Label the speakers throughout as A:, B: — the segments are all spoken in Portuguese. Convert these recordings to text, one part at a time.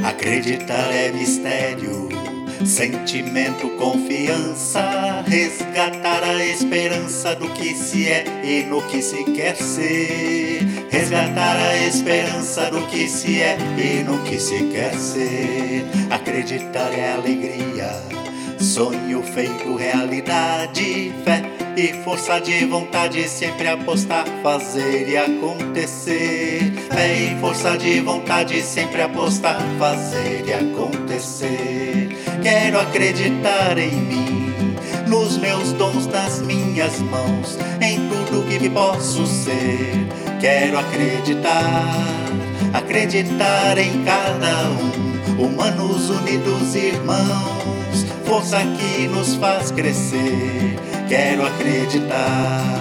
A: Acreditar é mistério, sentimento, confiança, resgatar a esperança do que se é e no que se quer ser. Resgatar a esperança do que se é e no que se quer ser. Acreditar é alegria, sonho feito realidade, fé e força de vontade, sempre apostar, fazer e acontecer. Fé e força de vontade, sempre apostar, fazer e acontecer. Quero acreditar em mim, nos meus dons, nas minhas mãos, em tudo que posso ser. Quero acreditar, acreditar em cada um, humanos unidos, irmãos, força que nos faz crescer. Quero acreditar.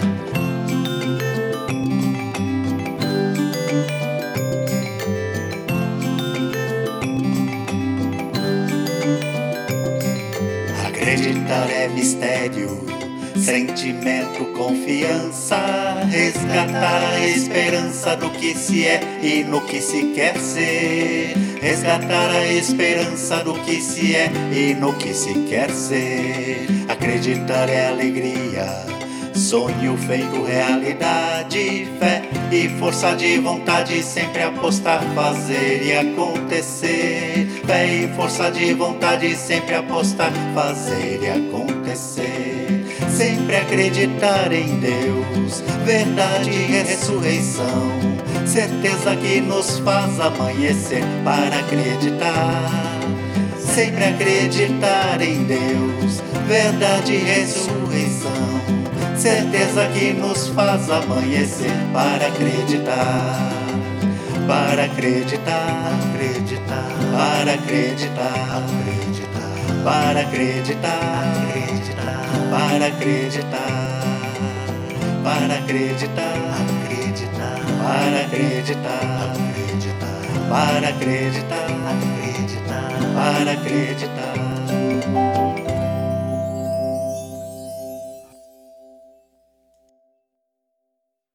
A: Acreditar é mistério, sentimento, confiança, resgatar a esperança do que se é e no que se quer ser. Resgatar a esperança do que se é e no que se quer ser. Acreditar é alegria, sonho feito realidade, fé e força de vontade, sempre apostar, fazer e acontecer. Fé e força de vontade, sempre apostar, fazer e acontecer. Sempre acreditar em Deus, verdade e ressurreição, certeza que nos faz amanhecer para acreditar. Sempre acreditar em Deus, verdade e ressurreição, certeza que nos faz amanhecer para acreditar. Para acreditar, acreditar, para acreditar, acreditar, para acreditar, acreditar, para acreditar, para acreditar, acreditar, para acreditar, acreditar, para acreditar, acreditar, para acreditar.